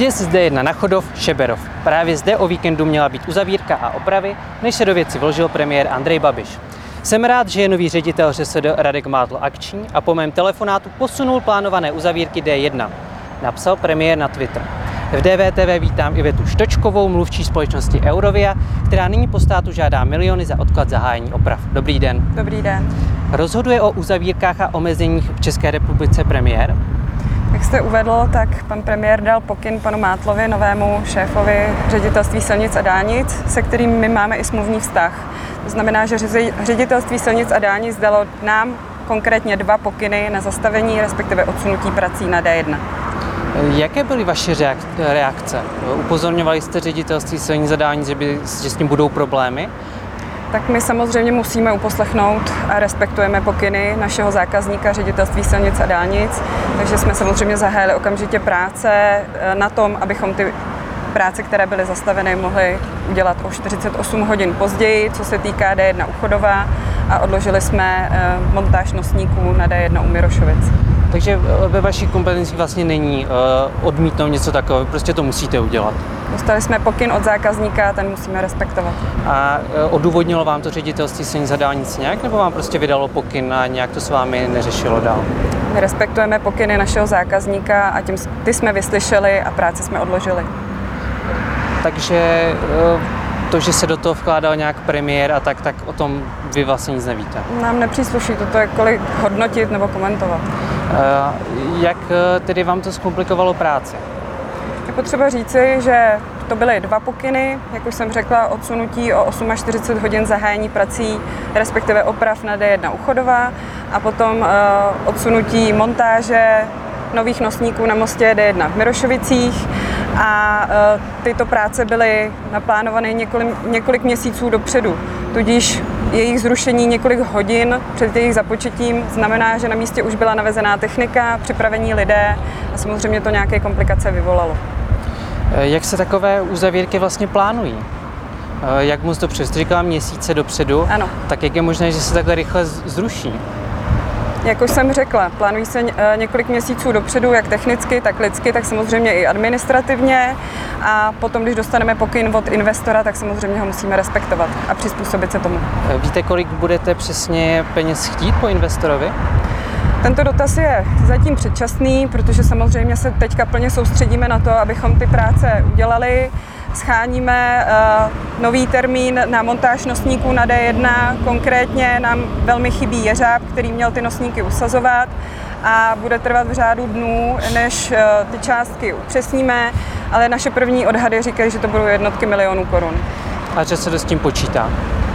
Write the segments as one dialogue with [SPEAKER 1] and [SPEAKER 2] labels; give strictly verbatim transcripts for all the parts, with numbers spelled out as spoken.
[SPEAKER 1] Sjezd D jedna na Chodov, Šeberov. Právě zde o víkendu měla být uzavírka a opravy, než se do věci vložil premiér Andrej Babiš. Jsem rád, že je nový ředitel ŘSD Radek Mádl akční a po mém telefonátu posunul plánované uzavírky D jedna, napsal premiér na Twitter. V D V T V vítám Ivetu Štočkovou, mluvčí společnosti Eurovia, která nyní po státu žádá miliony za odklad zahájení oprav. Dobrý den.
[SPEAKER 2] Dobrý den.
[SPEAKER 1] Rozhoduje o uzavírkách a omezeních v České republice premiér?
[SPEAKER 2] Jak jste uvedl, tak pan premiér dal pokyn panu Mátlovi, novému šéfovi Ředitelství silnic a dálnic, se kterým my máme i smluvní vztah. To znamená, že Ředitelství silnic a dálnic dalo nám konkrétně dva pokyny na zastavení, respektive odsunutí prací na D jedna.
[SPEAKER 1] Jaké byly vaše reakce? Upozorňovali jste Ředitelství silnic a dálnic, že, by, že s tím budou problémy?
[SPEAKER 2] Tak my samozřejmě musíme uposlechnout a respektujeme pokyny našeho zákazníka Ředitelství silnic a dálnic, takže jsme samozřejmě zahájili okamžitě práce na tom, abychom ty práce, které byly zastaveny, mohli udělat o čtyřicet osm hodin později, co se týká D jedna u Chodova, a odložili jsme montáž nosníků na D jedna u Mirošovic.
[SPEAKER 1] Takže ve vašich kompetencích vlastně není uh, odmítnout něco takového, prostě to musíte udělat.
[SPEAKER 2] Dostali jsme pokyn od zákazníka, ten musíme respektovat.
[SPEAKER 1] A uh, odůvodnilo vám to Ředitelství silnic a dálnic nějak, nebo vám prostě vydalo pokyn a nějak to s vámi neřešilo dál?
[SPEAKER 2] My respektujeme pokyny našeho zákazníka a tím ty jsme vyslyšeli a práci jsme odložili.
[SPEAKER 1] Takže uh, to, že se do toho vkládal nějak premiér a tak, tak o tom vy vlastně nic nevíte?
[SPEAKER 2] Nám nepřísluší toto jakkoliv hodnotit nebo komentovat.
[SPEAKER 1] Uh, jak tedy vám to zkomplikovalo práci?
[SPEAKER 2] Je potřeba říci, že to byly dva pokyny, jak už jsem řekla, odsunutí o čtyřicet osm hodin zahájení prací, respektive oprav na D jedna u Chodova, a potom uh, odsunutí montáže nových nosníků na mostě D jedna v Mirošovicích. A uh, tyto práce byly naplánované několik, několik měsíců dopředu, tudíž jejich zrušení několik hodin před jejich započetím znamená, že na místě už byla navezená technika, připravení lidé a samozřejmě to nějaké komplikace vyvolalo.
[SPEAKER 1] Jak se takové uzavírky vlastně plánují? Jak moc dopředu? Jste říkala měsíce dopředu,
[SPEAKER 2] ano. Tak
[SPEAKER 1] jak je možné, že se takhle rychle zruší?
[SPEAKER 2] Jak už jsem řekla, plánují se několik měsíců dopředu, jak technicky, tak lidsky, tak samozřejmě i administrativně, a potom, když dostaneme pokyn od investora, tak samozřejmě ho musíme respektovat a přizpůsobit se tomu.
[SPEAKER 1] Víte, kolik budete přesně peněz chtít po investorovi?
[SPEAKER 2] Tento dotaz je zatím předčasný, protože samozřejmě se teďka plně soustředíme na to, abychom ty práce udělali. Scháníme uh, nový termín na montáž nosníků na D jedna, konkrétně nám velmi chybí jeřáb, který měl ty nosníky usazovat, a bude trvat v řádu dnů, než uh, ty částky upřesníme, ale naše první odhady říkají, že to budou jednotky milionů korun.
[SPEAKER 1] A že se s tím počítá?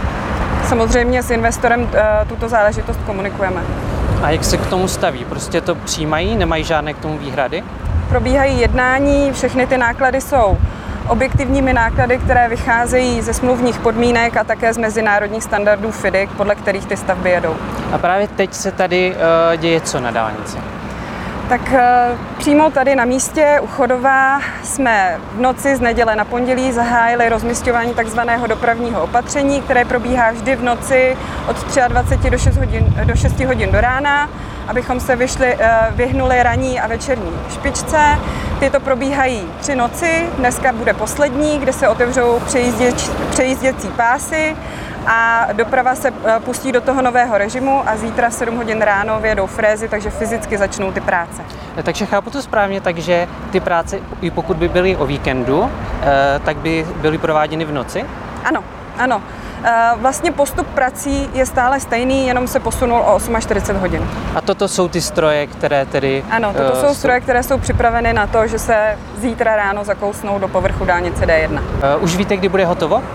[SPEAKER 2] Samozřejmě s investorem uh, tuto záležitost komunikujeme.
[SPEAKER 1] A jak se k tomu staví? Prostě to přijímají, nemají žádné k tomu výhrady?
[SPEAKER 2] Probíhají jednání, všechny ty náklady jsou objektivními náklady, které vycházejí ze smluvních podmínek a také z mezinárodních standardů F I D I C, podle kterých ty stavby jedou.
[SPEAKER 1] A právě teď se tady uh, děje co na dálnici?
[SPEAKER 2] Tak uh, přímo tady na místě u Chodova jsme v noci z neděle na pondělí zahájili rozmisťování takzvaného dopravního opatření, které probíhá vždy v noci od dvacet tři do šesti hodin do, šesti hodin do rána, abychom se vyšli, uh, vyhnuli ranní a večerní špičce. Tyto probíhají tři noci, dneska bude poslední, kde se otevřou přejížděč, přejížděcí pásy a doprava se pustí do toho nového režimu a zítra v sedm hodin ráno vyjedou frézy, takže fyzicky začnou ty práce.
[SPEAKER 1] Takže chápu to správně, takže ty práce, i pokud by byly o víkendu, tak by byly prováděny v noci?
[SPEAKER 2] Ano, ano. Vlastně postup prací je stále stejný, jenom se posunul o čtyřicet osm hodin.
[SPEAKER 1] A toto jsou ty stroje, které tedy...
[SPEAKER 2] Ano, toto uh, jsou stroje, které jsou připraveny na to, že se zítra ráno zakousnou do povrchu dálnice D jedna.
[SPEAKER 1] Uh, už víte, kdy bude hotovo? Uh,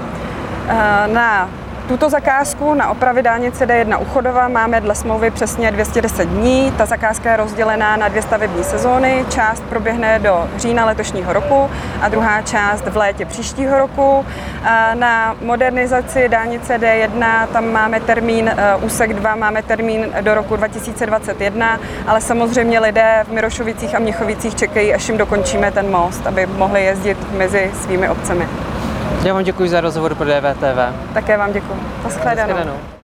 [SPEAKER 2] na tuto zakázku na opravy dálnice D jedna u Chodova máme dle smlouvy přesně dvě stě deset dní. Ta zakázka je rozdělená na dvě stavební sezóny. Část proběhne do října letošního roku a druhá část v létě příštího roku. Na modernizaci dálnice D jedna tam máme termín, úsek dva máme termín do roku dva tisíce dvacet jedna, ale samozřejmě lidé v Mirošovicích a Mnichovicích čekají, až jim dokončíme ten most, aby mohli jezdit mezi svými obcemi.
[SPEAKER 1] Já vám děkuji za rozhovor pro D V T V.
[SPEAKER 2] Také vám děkuji. Naschledanou.